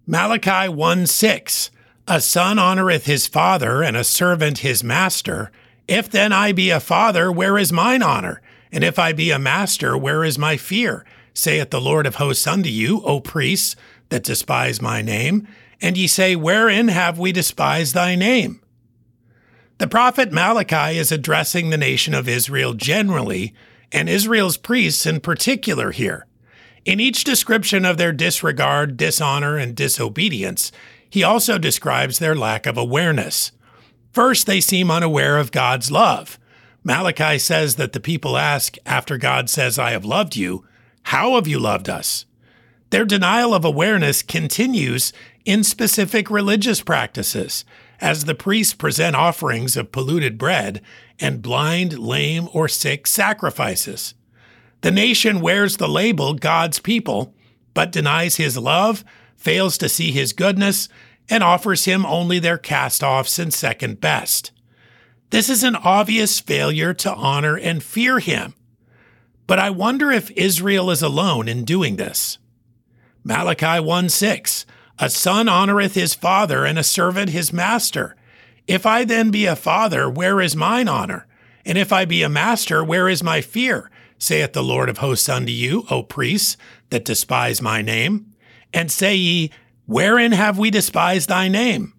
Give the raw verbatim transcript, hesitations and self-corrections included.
Malachi one six, a son honoreth his father, and a servant his master. If then I be a father, where is mine honor? And if I be a master, where is my fear? Saith the Lord of hosts unto you, O priests, that despise my name. And ye say, wherein have we despised thy name? The prophet Malachi is addressing the nation of Israel generally, and Israel's priests in particular here. In each description of their disregard, dishonor, and disobedience, he also describes their lack of awareness. First, they seem unaware of God's love. Malachi says that the people ask, after God says, I have loved you, how have you loved us? Their denial of awareness continues in specific religious practices, as the priests present offerings of polluted bread and blind, lame, or sick sacrifices. The nation wears the label God's people, but denies his love, fails to see his goodness, and offers him only their cast-offs and second best. This is an obvious failure to honor and fear him. But I wonder if Israel is alone in doing this. Malachi one six, a son honoreth his father, and a servant his master. If I then be a father, where is mine honor? And if I be a master, where is my fear? Saith the Lord of hosts unto you, O priests, that despise my name. And say ye, wherein have we despised thy name?